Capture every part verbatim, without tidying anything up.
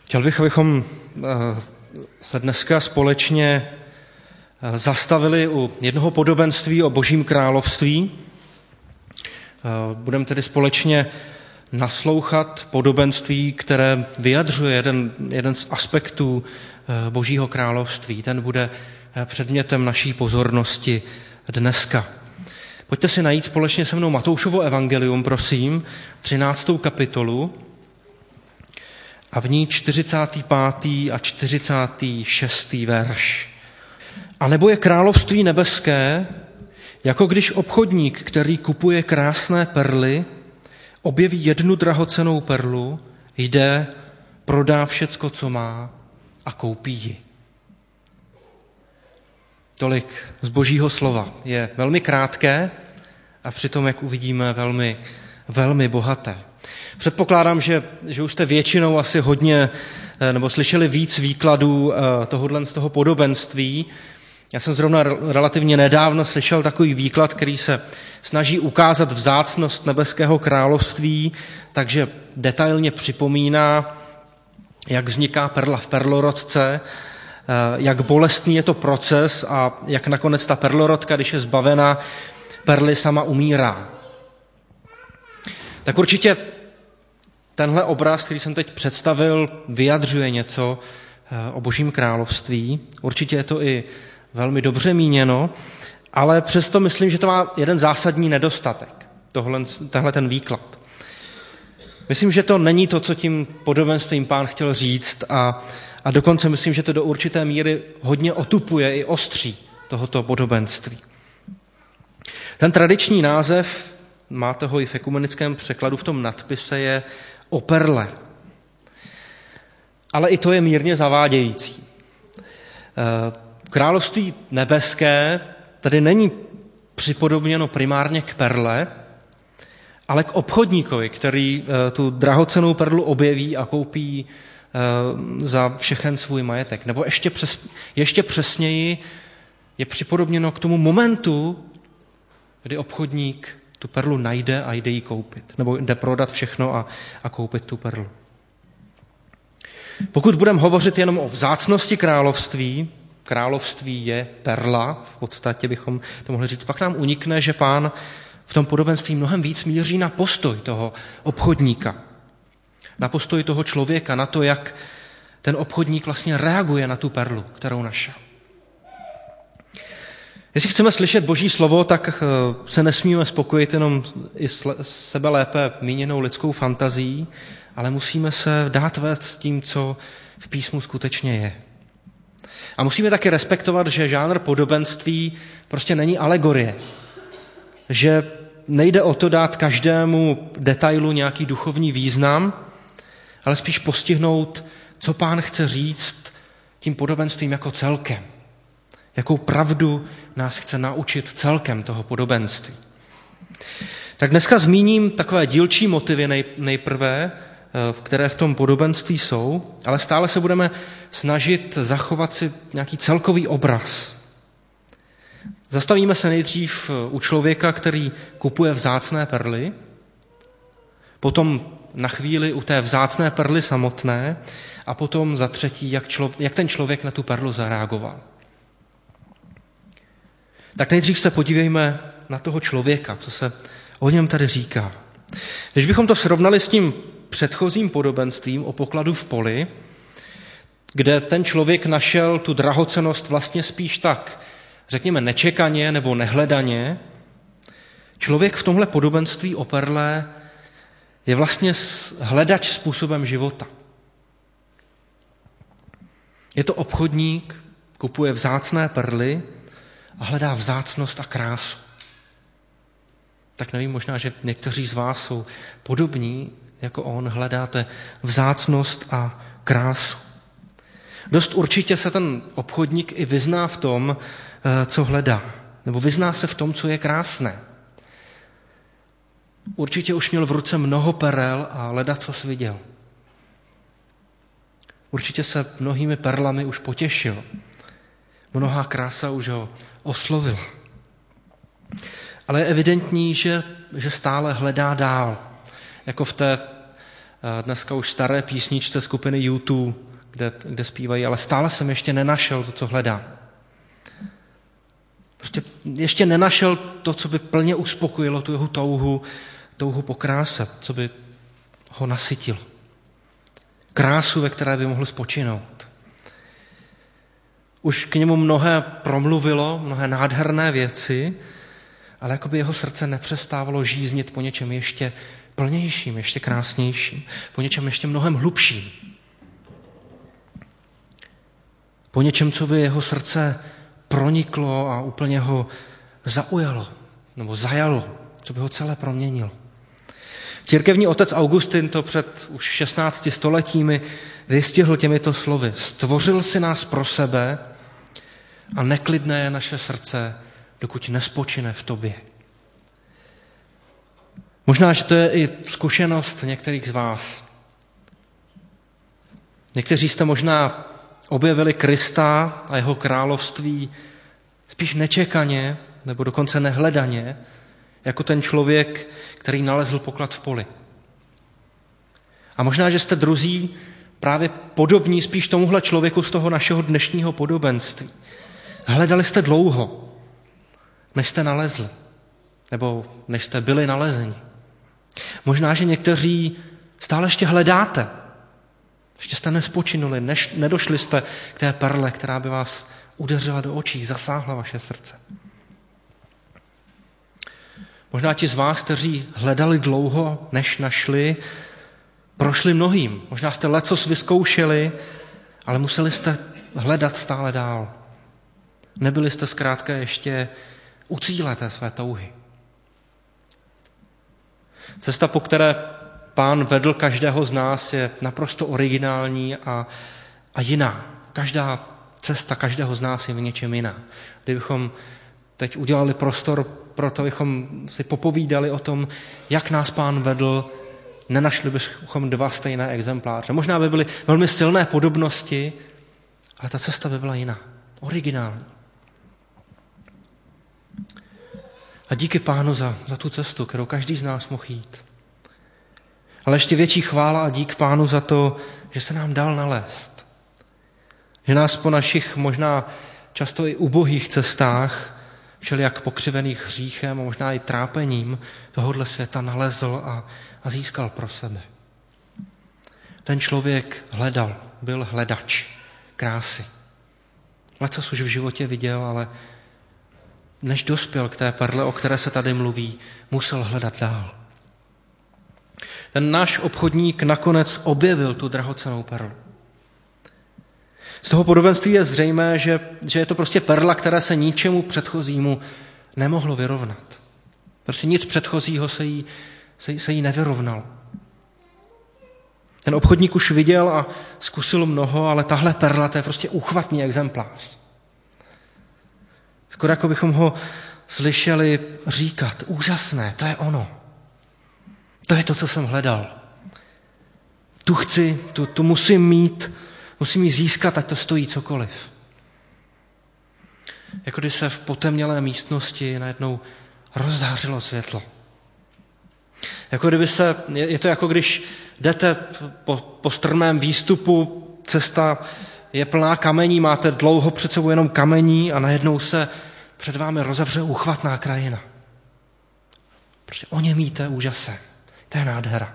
Chtěl bych, abychom se dneska společně zastavili u jednoho podobenství o Božím království. Budeme tedy společně naslouchat podobenství, které vyjadřuje jeden, jeden z aspektů Božího království. Ten bude předmětem naší pozornosti dneska. Pojďte si najít společně se mnou Matoušovo evangelium, prosím, třináctou kapitolu a v ní čtyřicátý pátý a čtyřicátý šestý verš. A nebo je království nebeské, jako když obchodník, který kupuje krásné perly, objeví jednu drahocennou perlu, jde, prodá všecko, co má a koupí ji. Tolik z Božího slova. Je velmi krátké a přitom, jak uvidíme, velmi, velmi bohaté. Předpokládám, že, že už jste většinou asi hodně nebo slyšeli víc výkladů tohohle z toho podobenství. Já jsem zrovna relativně nedávno slyšel takový výklad, který se snaží ukázat vzácnost nebeského království, takže detailně připomíná, jak vzniká perla v perlorodce, jak bolestný je to proces a jak nakonec ta perlorodka, když je zbavena perly, sama umírá. Tak určitě tenhle obraz, který jsem teď představil, vyjadřuje něco o Božím království. Určitě je to i velmi dobře míněno, ale přesto myslím, že to má jeden zásadní nedostatek, tohle, tenhle ten výklad. Myslím, že to není to, co tím podobenstvím Pán chtěl říct a, a dokonce myslím, že to do určité míry hodně otupuje i ostří tohoto podobenství. Ten tradiční název, máte ho i v ekumenickém překladu v tom nadpise, je o perle. Ale i to je mírně zavádějící. Království nebeské tady není připodobněno primárně k perle, ale k obchodníkovi, který tu drahocennou perlu objeví a koupí za všechen svůj majetek. Nebo ještě, přes, ještě přesněji je připodobněno k tomu momentu, kdy obchodník tu perlu najde a jde ji koupit. Nebo jde prodat všechno a, a koupit tu perlu. Pokud budeme hovořit jenom o vzácnosti království, království je perla, v podstatě bychom to mohli říct, pak nám unikne, že Pán v tom podobenství mnohem víc míří na postoj toho obchodníka. Na postoj toho člověka, na to, jak ten obchodník vlastně reaguje na tu perlu, kterou našel. Jestli chceme slyšet Boží slovo, tak se nesmíme spokojit jenom i s sebe lépe míněnou lidskou fantazí, ale musíme se dát vést s tím, co v písmu skutečně je. A musíme taky respektovat, že žánr podobenství prostě není alegorie. Že nejde o to dát každému detailu nějaký duchovní význam, ale spíš postihnout, co Pán chce říct tím podobenstvím jako celkem. Jakou pravdu nás chce naučit celkem toho podobenství. Tak dneska zmíním takové dílčí motivy nej, nejprve, které v tom podobenství jsou, ale stále se budeme snažit zachovat si nějaký celkový obraz. Zastavíme se nejdřív u člověka, který kupuje vzácné perly, potom na chvíli u té vzácné perly samotné a potom za třetí, jak, člo, jak ten člověk na tu perlu zareagoval. Tak nejdřív se podívejme na toho člověka, co se o něm tady říká. Když bychom to srovnali s tím předchozím podobenstvím o pokladu v poli, kde ten člověk našel tu drahocennost vlastně spíš tak, řekněme, nečekaně nebo nehledaně, člověk v tomhle podobenství o perle je vlastně hledač způsobem života. Je to obchodník, kupuje vzácné perly a hledá vzácnost a krásu. Tak nevím, možná, že někteří z vás jsou podobní, jako on, hledáte vzácnost a krásu. Dost určitě se ten obchodník i vyzná v tom, co hledá. Nebo vyzná se v tom, co je krásné. Určitě už měl v ruce mnoho perel a ledacos viděl. Určitě se mnohými perlami už potěšil. Mnohá krása už ho oslovila. Ale je evidentní, že, že stále hledá dál. Jako v té dneska už staré písničce skupiny U dva, kde, kde zpívají, ale stále jsem ještě nenašel to, co hledám. Prostě ještě nenašel to, co by plně uspokojilo tu jeho touhu, touhu po kráse, co by ho nasytilo. Krásu, ve které by mohl spočinout. Už k němu mnohé promluvilo, mnohé nádherné věci, ale jako by jeho srdce nepřestávalo žíznit po něčem ještě plnějším, ještě krásnějším, po něčem ještě mnohem hlubším. Po něčem, co by jeho srdce proniklo a úplně ho zaujalo, nebo zajalo, co by ho celé proměnilo. Církevní otec Augustin to před už šestnácti stoletími vystihl těmito slovy. Stvořil si nás pro sebe a neklidné je naše srdce, dokud nespočine v tobě. Možná, že to je i zkušenost některých z vás. Někteří jste možná objevili Krista a jeho království spíš nečekaně, nebo dokonce nehledaně, jako ten člověk, který nalezl poklad v poli. A možná, že jste druzí právě podobní spíš tomuhle člověku z toho našeho dnešního podobenství. Hledali jste dlouho, než jste nalezli, nebo než jste byli nalezeni. Možná, že někteří stále ještě hledáte, ještě jste nespočinuli, než, nedošli jste k té perle, která by vás udeřila do očí, zasáhla vaše srdce. Možná ti z vás, kteří hledali dlouho, než našli, prošli mnohým. Možná jste lecos vyzkoušeli, ale museli jste hledat stále dál. Nebyli jste zkrátka ještě u cíle té své touhy. Cesta, po které Pán vedl každého z nás, je naprosto originální a, a jiná. Každá cesta každého z nás je v něčem jiná. Kdybychom teď udělali prostor pro to, abychom si popovídali o tom, jak nás Pán vedl, nenašli bychom dva stejné exempláře. Možná by byly velmi silné podobnosti, ale ta cesta by byla jiná, originální. A díky Pánu za, za tu cestu, kterou každý z nás mohl jít. Ale ještě větší chvála a dík Pánu za to, že se nám dal nalézt. Že nás po našich možná často i ubohých cestách, všelijak pokřivených hříchem a možná i trápením tohohle světa nalezl a, a získal pro sebe. Ten člověk hledal, byl hledač krásy. Lecos už v životě viděl, ale než dospěl k té perle, o které se tady mluví, musel hledat dál. Ten náš obchodník nakonec objevil tu drahocennou perlu. Z toho podobenství je zřejmé, že, že je to prostě perla, která se ničemu předchozímu nemohlo vyrovnat. Protože nic předchozího se jí, se, se jí nevyrovnalo. Ten obchodník už viděl a zkusil mnoho, ale tahle perla, to je prostě úchvatný exemplář. Skoro jako bychom ho slyšeli říkat, úžasné, to je ono. To je to, co jsem hledal. Tu chci, tu, tu musím mít, musím ji získat, ať to stojí cokoliv. Jako když se v potemnělé místnosti najednou rozzářilo světlo. Jako kdyby se, je to jako když jdete po, po strmém výstupu, cesta je plná kamení, máte dlouho před sebou jenom kamení a najednou se před vámi rozevře úchvatná krajina. Prostě oněmíte úžasem. To je nádhera.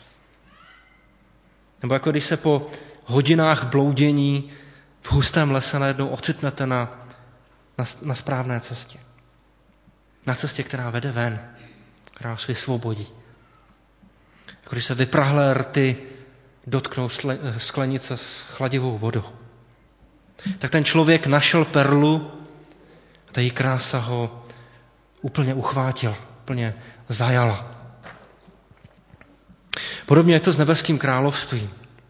Nebo jako když se po hodinách bloudění v hustém lese najednou ocitnete na, na, na správné cestě. Na cestě, která vede ven, která vás vysvobodí. Jako když se vyprahlé rty dotknou sklenice s chladivou vodou. Tak ten člověk našel perlu a ta její krása ho úplně uchvátila, úplně zajala. Podobně je to s nebeským královstvím.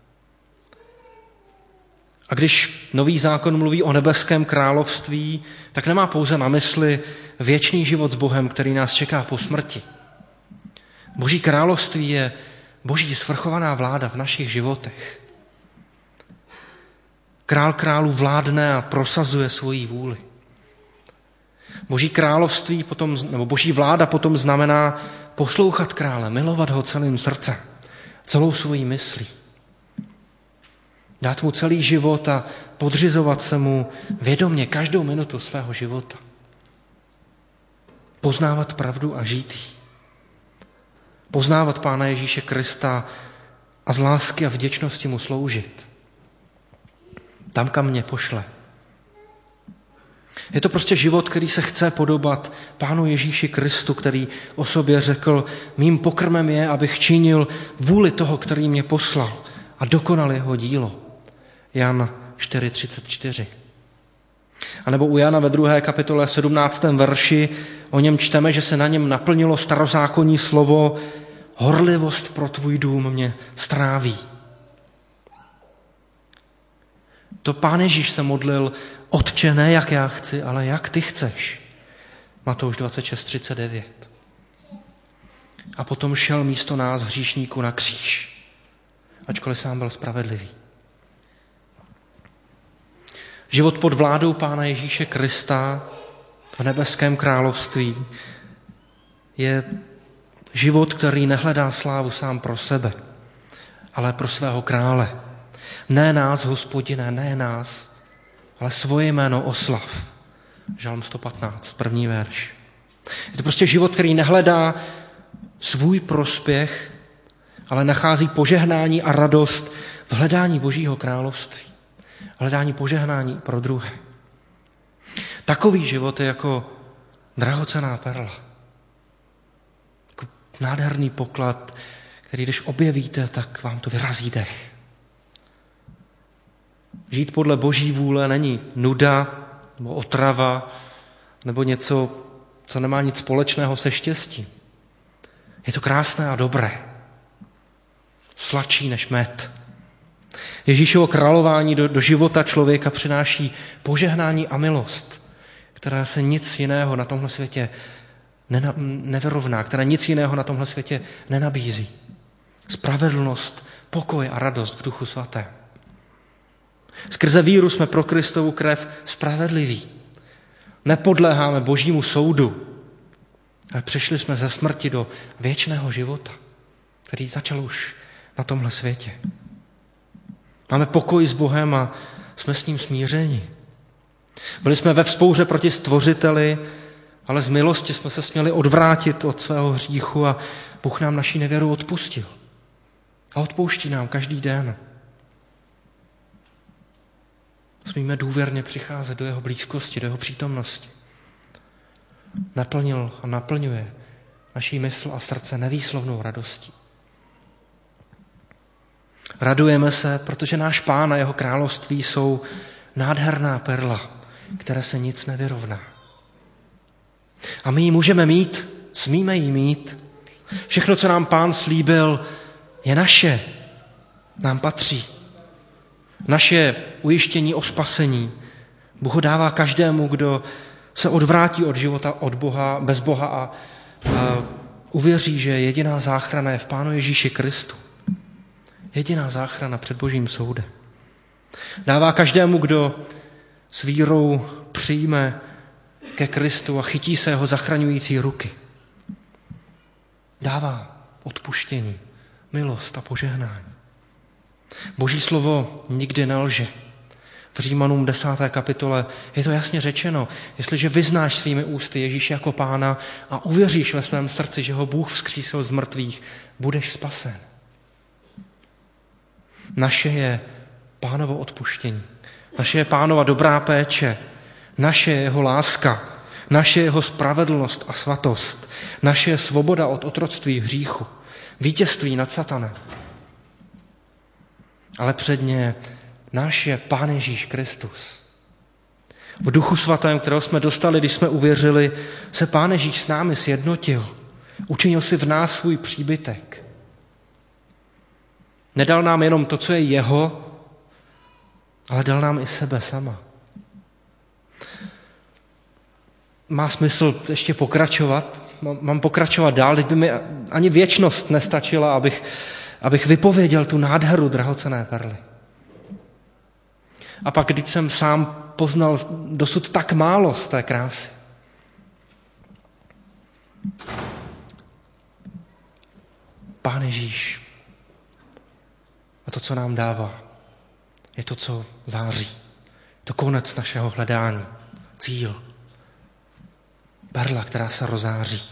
A když Nový zákon mluví o nebeském království, tak nemá pouze na mysli věčný život s Bohem, který nás čeká po smrti. Boží království je boží svrchovaná vláda v našich životech. Král králů vládne a prosazuje svoji vůli. Boží království potom, nebo boží vláda potom znamená poslouchat krále, milovat ho celým srdcem, celou svojí myslí. Dát mu celý život a podřizovat se mu vědomě každou minutu svého života. Poznávat pravdu a žít jí. Poznávat Pána Ježíše Krista a z lásky a vděčnosti mu sloužit. Tam, kam mě pošle. Je to prostě život, který se chce podobat Pánu Ježíši Kristu, který o sobě řekl, mým pokrmem je, abych činil vůli toho, který mě poslal a dokonal jeho dílo. Jan čtyři třicet čtyři. A nebo u Jana ve druhé kapitole sedmnáctém verši o něm čteme, že se na něm naplnilo starozákonní slovo horlivost pro tvůj dům mě stráví. To Pán Ježíš se modlil, Otče, ne jak já chci, ale jak ty chceš. Matouš dvacet šest třicet devět. A potom šel místo nás hříšníků na kříž, ačkoliv sám byl spravedlivý. Život pod vládou Pána Ježíše Krista v nebeském království je život, který nehledá slávu sám pro sebe, ale pro svého krále. Ne nás, Hospodine, ne nás, ale svoje jméno oslav. Žalm sto patnáct, první verš. Je to prostě život, který nehledá svůj prospěch, ale nachází požehnání a radost v hledání Božího království. Hledání požehnání pro druhé. Takový život je jako drahocenná perla. Jako nádherný poklad, který když objevíte, tak vám to vyrazí dech. Žít podle Boží vůle není nuda nebo otrava nebo něco, co nemá nic společného se štěstím. Je to krásné a dobré. Sladší než med. Ježíšovo králování do, do života člověka přináší požehnání a milost, která se nic jiného na tomhle světě nena, nevyrovná, která nic jiného na tomhle světě nenabízí. Spravedlnost, pokoj a radost v Duchu Svatém. Skrze víru jsme pro Kristovu krev spravedliví. Nepodléháme Božímu soudu, ale přešli jsme ze smrti do věčného života, který začal už na tomhle světě. Máme pokoj s Bohem a jsme s ním smířeni. Byli jsme ve vzpouře proti Stvořiteli, ale z milosti jsme se směli odvrátit od svého hříchu a Bůh nám naši nevěru odpustil. A odpouští nám každý den. Smíme důvěrně přicházet do jeho blízkosti, do jeho přítomnosti. Naplnil a naplňuje naší mysl a srdce nevýslovnou radostí. Radujeme se, protože náš Pán a jeho království jsou nádherná perla, které se nic nevyrovná. A my ji můžeme mít, smíme ji mít. Všechno, co nám Pán slíbil, je naše, nám patří. Naše ujištění o spasení Bůh ho dává každému, kdo se odvrátí od života od Boha, bez Boha a, a uvěří, že jediná záchrana je v Pánu Ježíši Kristu. Jediná záchrana před Božím soudem. Dává každému, kdo s vírou přijme ke Kristu a chytí se jeho zachraňující ruky. Dává odpuštění, milost a požehnání. Boží slovo nikdy nelže. V Římanům desáté kapitole je to jasně řečeno. Jestliže vyznáš svými ústy Ježíše jako Pána a uvěříš ve svém srdci, že ho Bůh vzkřísil z mrtvých, budeš spasen. Naše je Pánovo odpuštění. Naše je Pánova dobrá péče. Naše je jeho láska. Naše je jeho spravedlnost a svatost. Naše je svoboda od otroctví hříchu. Vítězství nad satanem. Ale předně náš je Pán Ježíš Kristus. V Duchu Svatém, kterého jsme dostali, když jsme uvěřili, se Pán Ježíš s námi sjednotil. Učinil si v nás svůj příbytek. Nedal nám jenom to, co je jeho, ale dal nám i sebe sama. Má smysl ještě pokračovat? Mám pokračovat dál, teď by mi ani věčnost nestačila, abych, abych vypověděl tu nádheru drahocenné perly. A pak, když jsem sám poznal dosud tak málo z té krásy. Pán Ježíš a to, co nám dává, je to, co září. To konec našeho hledání. Cíl. Perla, která se rozáří.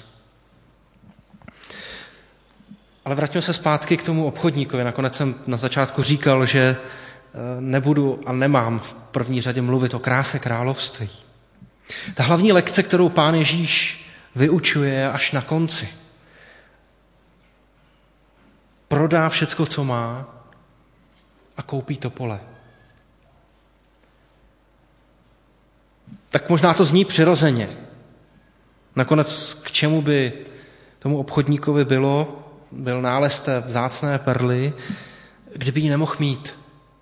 Ale vraťme se zpátky k tomu obchodníkovi. Nakonec jsem na začátku říkal, že nebudu a nemám v první řadě mluvit o kráse království. Ta hlavní lekce, kterou Pán Ježíš vyučuje, je až na konci. Prodá všecko, co má, a koupí to pole. Tak možná to zní přirozeně. Nakonec k čemu by tomu obchodníkovi bylo, byl nález té vzácné perly, kdyby ji nemohl mít.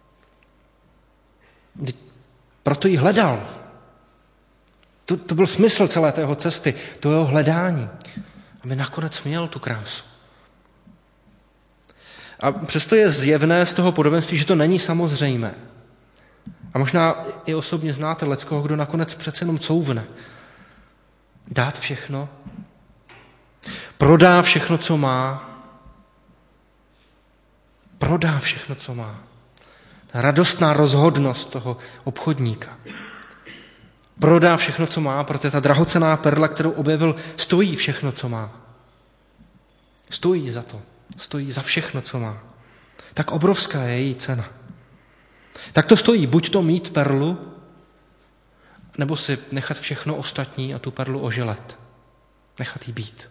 Proto ji hledal. To, to byl smysl celé tého cesty, to jeho hledání, aby nakonec měl tu krásu. A přesto je zjevné z toho podobenství, že to není samozřejmé. A možná i osobně znáte leckoho, kdo nakonec přece jenom couvne. Dát všechno, prodá všechno, co má, prodá všechno, co má. Ta radostná rozhodnost toho obchodníka. Prodá všechno, co má, protože ta drahocenná perla, kterou objevil, stojí všechno, co má. Stojí za to. Stojí za všechno, co má. Tak obrovská je její cena. Tak to stojí buď to mít perlu, nebo si nechat všechno ostatní a tu perlu oželet. Nechat jí být.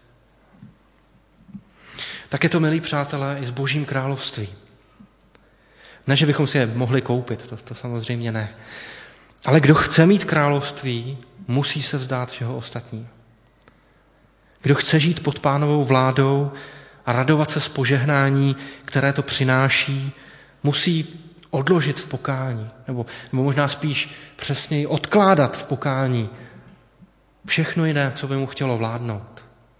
Tak je to, milí přátelé, i s Božím královstvím. Ne, že bychom si je mohli koupit, to, to samozřejmě ne. Ale kdo chce mít království, musí se vzdát všeho ostatního. Kdo chce žít pod Pánovou vládou a radovat se z požehnání, které to přináší, musí odložit v pokání, nebo, nebo možná spíš přesněji odkládat v pokání všechno jiné, co by mu chtělo vládnout.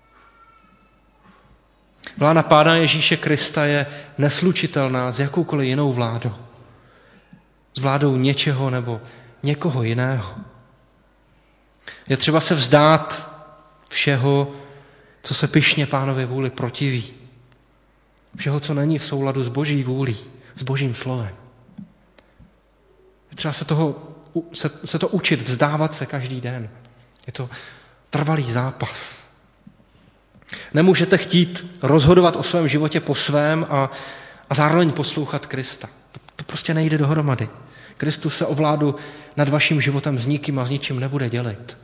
Vláda Pána Ježíše Krista je neslučitelná s jakoukoliv jinou vládou. S vládou něčeho nebo někoho jiného. Je třeba se vzdát všeho, co se pyšně Pánově vůli protiví. Všeho, co není v souladu s Boží vůlí, s Božím slovem. Je třeba se, toho, se, se to učit, vzdávat se každý den. Je to trvalý zápas. Nemůžete chtít rozhodovat o svém životě po svém a, a zároveň poslouchat Krista. To, to prostě nejde dohromady. Kristus se o vládu nad vaším životem s nikým a s ničím nebude dělit.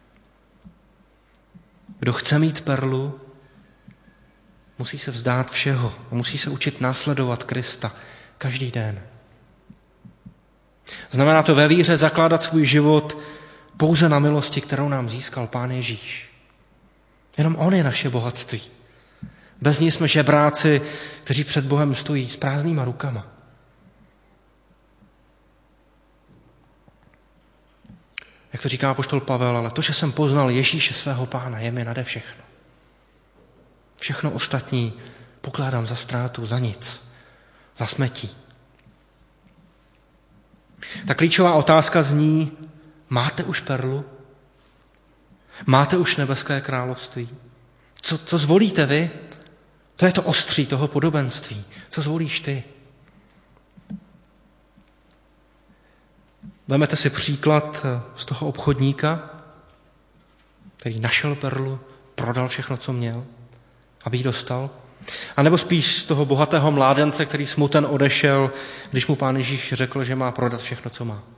Kdo chce mít perlu, musí se vzdát všeho a musí se učit následovat Krista každý den. Znamená to ve víře zakládat svůj život pouze na milosti, kterou nám získal Pán Ježíš. Jenom on je naše bohatství. Bez ní jsme žebráci, kteří před Bohem stojí s prázdnýma rukama. Jak to říká apoštol Pavel, ale to, že jsem poznal Ježíše svého Pána, je mi nade všechno. Všechno ostatní pokládám za ztrátu, za nic, za smetí. Ta klíčová otázka zní, máte už perlu? Máte už nebeské království? Co, co zvolíte vy? To je to ostří toho podobenství. Co zvolíš ty? Vezmete si příklad z toho obchodníka, který našel perlu, prodal všechno, co měl, aby ji dostal. A nebo spíš z toho bohatého mládence, který smuten odešel, když mu Pán Ježíš řekl, že má prodat všechno, co má.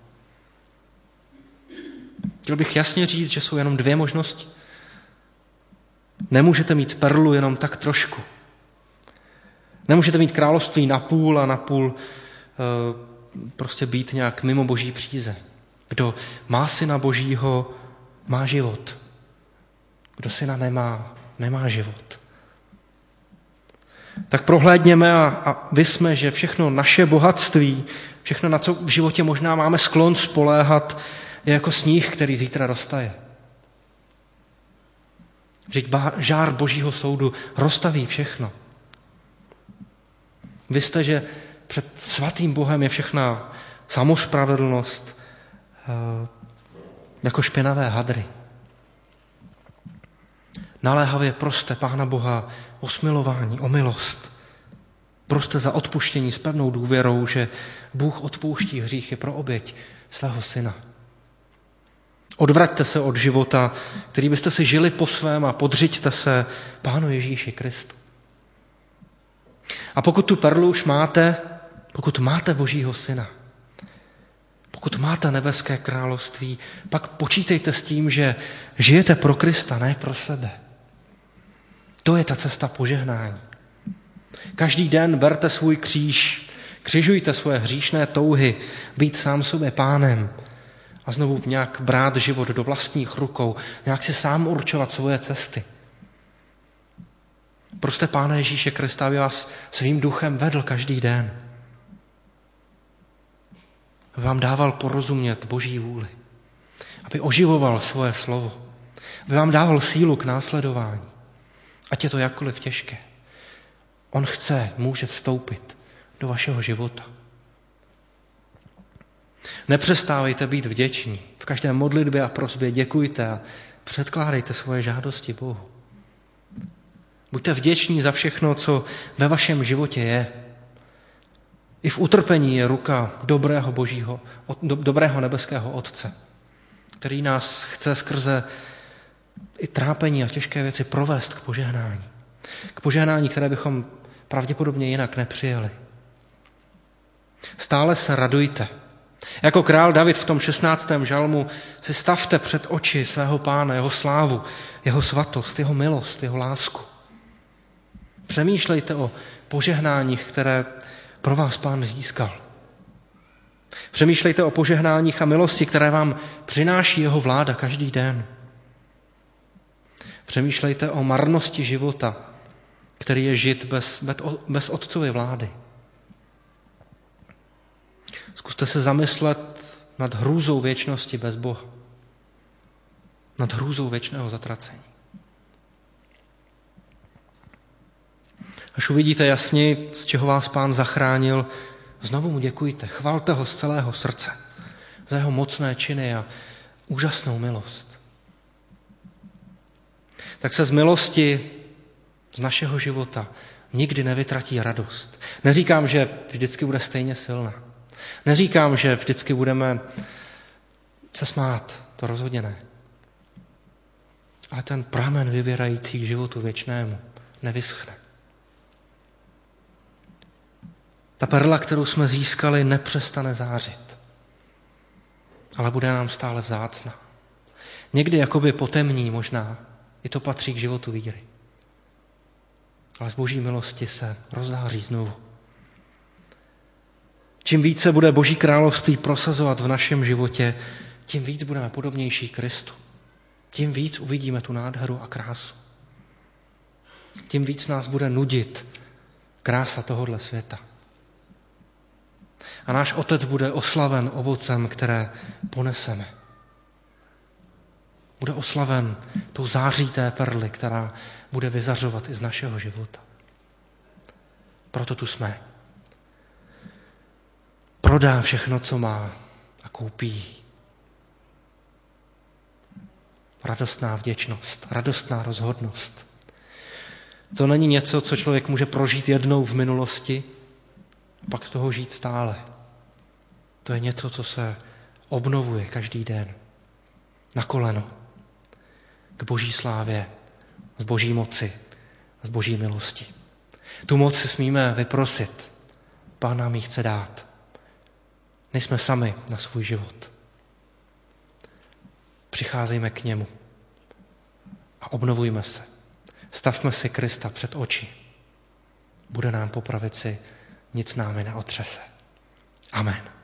Chtěl bych jasně říct, že jsou jenom dvě možnosti. Nemůžete mít perlu jenom tak trošku. Nemůžete mít království na půl a na půl e, prostě být nějak mimo Boží přízeň. Kdo má syna Božího, má život. Kdo syna nemá, nemá život. Tak prohlédněme a, a vysme, že všechno naše bohatství, všechno, na co v životě možná máme sklon spoléhat, je jako sníh, který zítra roztaje. Vždyť žár Božího soudu roztaví všechno. Vy jste, že před svatým Bohem je všechna samospravedlnost jako špinavé hadry. Naléhavě proste Pána Boha o smilování, o milost. Proste za odpuštění s pevnou důvěrou, že Bůh odpouští hříchy pro oběť svého syna. Odvraťte se od života, který byste si žili po svém a podřiďte se Pánu Ježíši Kristu. A pokud tu perlu už máte, pokud máte Božího syna, pokud máte nebeské království, pak počítejte s tím, že žijete pro Krista, ne pro sebe. To je ta cesta požehnání. Každý den berte svůj kříž, křižujte svoje hříšné touhy, být sám sobě pánem a znovu nějak brát život do vlastních rukou, nějak si sám určovat svoje cesty. Proste Pána Ježíše Krista, aby vás svým duchem vedl každý den. Aby vám dával porozumět Boží vůli. Aby oživoval svoje slovo. Aby vám dával sílu k následování. Ať je to jakkoliv těžké. On chce, může vstoupit do vašeho života. Nepřestávejte být vděční. V každé modlitbě a prosbě děkujte a předkládejte svoje žádosti Bohu. Buďte vděční za všechno, co ve vašem životě je. I v utrpení je ruka dobrého božího, dobrého nebeského Otce, který nás chce skrze i trápení a těžké věci provést k požehnání. K požehnání, které bychom pravděpodobně jinak nepřijali. Stále se radujte. Jako král David v tom šestnáctém žalmu si stavte před oči svého Pána, jeho slávu, jeho svatost, jeho milost, jeho lásku. Přemýšlejte o požehnáních, které pro vás Pán získal. Přemýšlejte o požehnáních a milosti, které vám přináší jeho vláda každý den. Přemýšlejte o marnosti života, který je žit bez, bez otcovy vlády. Zkuste se zamyslet nad hrůzou věčnosti bez Boha. Nad hrůzou věčného zatracení. Až uvidíte jasně, z čeho vás Pán zachránil, znovu mu děkujte. Chvalte ho z celého srdce za jeho mocné činy a úžasnou milost. Tak se z milosti z našeho života nikdy nevytratí radost. Neříkám, že vždycky bude stejně silná. Neříkám, že vždycky budeme se smát. To rozhodně ne. Ale ten pramen vyvěrající k životu věčnému nevyschne. Ta perla, kterou jsme získali, nepřestane zářit, ale bude nám stále vzácná. Někdy jakoby potemní možná, i to patří k životu víry. Ale z Boží milosti se rozzáří znovu. Čím více bude Boží království prosazovat v našem životě, tím víc budeme podobnější Kristu. Tím víc uvidíme tu nádheru a krásu. Tím víc nás bude nudit krása tohohle světa. A náš Otec bude oslaven ovocem, které poneseme. Bude oslaven tou září té perly, která bude vyzařovat i z našeho života. Proto tu jsme. Prodá všechno, co má a koupí. Radostná vděčnost, radostná rozhodnost. To není něco, co člověk může prožít jednou v minulosti, a pak toho žít stále. To je něco, co se obnovuje každý den. Na koleno. K Boží slávě, z Boží moci, z Boží milosti. Tu moc si smíme vyprosit. Pán nám ji chce dát. Nejsme sami na svůj život. Přicházejme k němu a obnovujme se. Stavme si Krista před oči. Bude nám po pravici, nic námi neotřese. Amen.